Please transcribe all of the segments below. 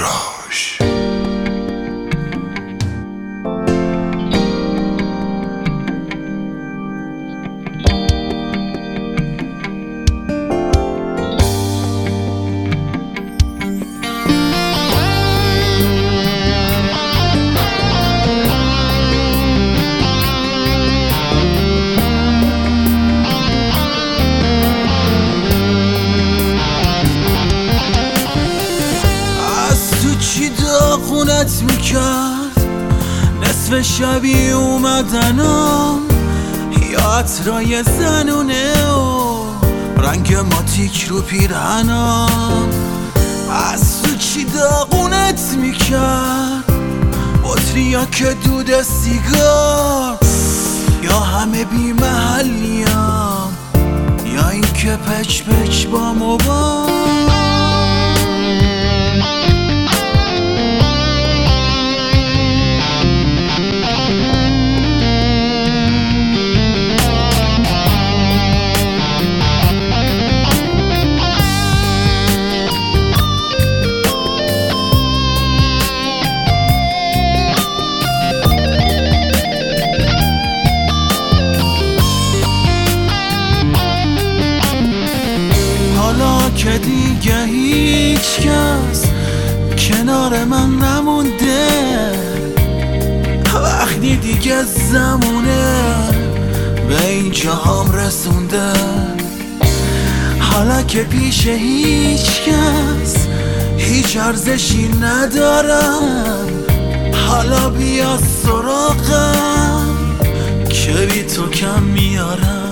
کوراش. داغونت میکرد نصف شبی اومدنم، یا عطرای زنونه و رنگ ماتیک رو پیرهنم. از تو چی داغونت میکرد؟ بطریا که دود سیگار، یا همه بی محلیم، یا این که پچ پچ با موبایل. که دیگه هیچ کس کنار من نمونده، وقتی دیگه زمونه به این جهام رسونده. حالا که پیش هیچ کس هیچ ارزشی ندارم، حالا بیا سراغم که بی تو کم میارم.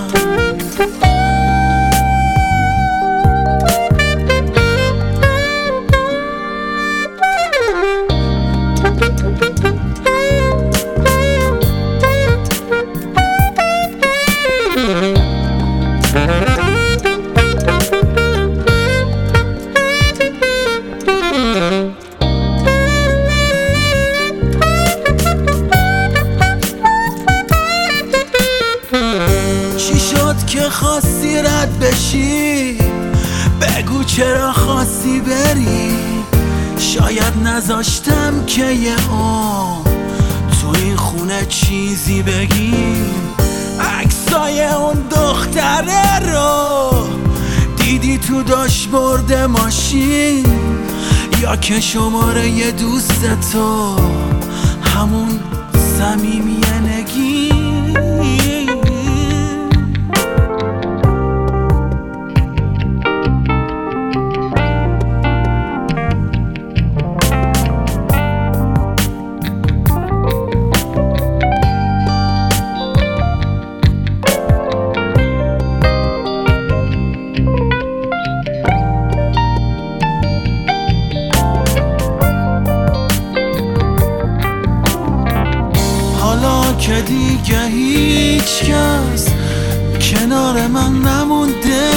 چی شد که خواستی رد بشی؟ بگو چرا خواستی بری؟ شاید نذاشتم که یه تو این خونه چیزی بگیم. عکسای اون دختره رو دیدی تو داشبورد ماشین، یا که شماره یه دوست تو همون صمیمیه نگی؟ که دیگه هیچ کس کنار من نمونده،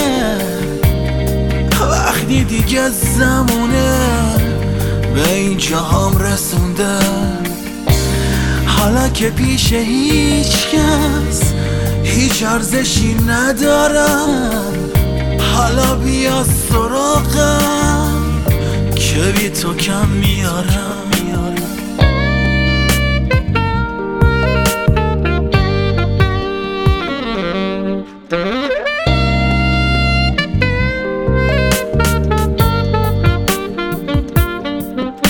وقتی دیگه زمونه به این جهام رسونده. حالا که پیش هیچ کس هیچ ارزشی ندارم، حالا بیا سراغم که بی تو کم میارم.